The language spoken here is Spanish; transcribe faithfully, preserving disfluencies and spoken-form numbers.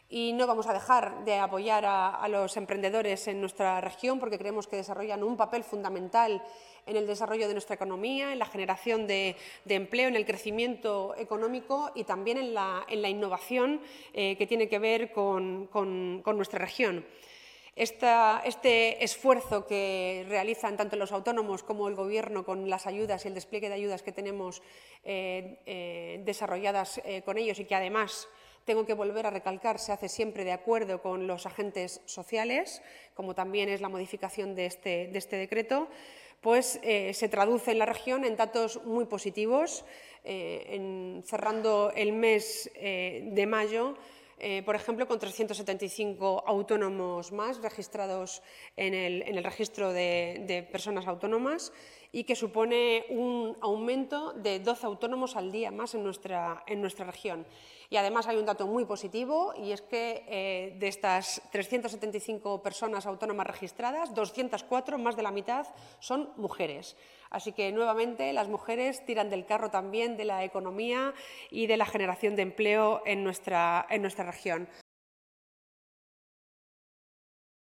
Y no vamos a dejar de apoyar a, a los emprendedores en nuestra región porque creemos que desarrollan un papel fundamental en el desarrollo de nuestra economía, en la generación de, de empleo, en el crecimiento económico y también en la, en la innovación eh, que tiene que ver con, con, con nuestra región. Esta, este esfuerzo que realizan tanto los autónomos como el Gobierno con las ayudas y el despliegue de ayudas que tenemos eh, eh, desarrolladas eh, con ellos y que además, tengo que volver a recalcar, se hace siempre de acuerdo con los agentes sociales, como también es la modificación de este, de este decreto, pues eh, se traduce en la región en datos muy positivos. Eh, en, cerrando el mes eh, de mayo, Eh, por ejemplo, con trescientos setenta y cinco autónomos más registrados en el, en el registro de, de personas autónomas y que supone un aumento de doce autónomos al día más en nuestra, en nuestra región. Y además hay un dato muy positivo y es que eh, de estas trescientas setenta y cinco personas autónomas registradas, doscientas cuatro, más de la mitad, son mujeres. Así que, nuevamente, las mujeres tiran del carro también de la economía y de la generación de empleo en nuestra, en nuestra región.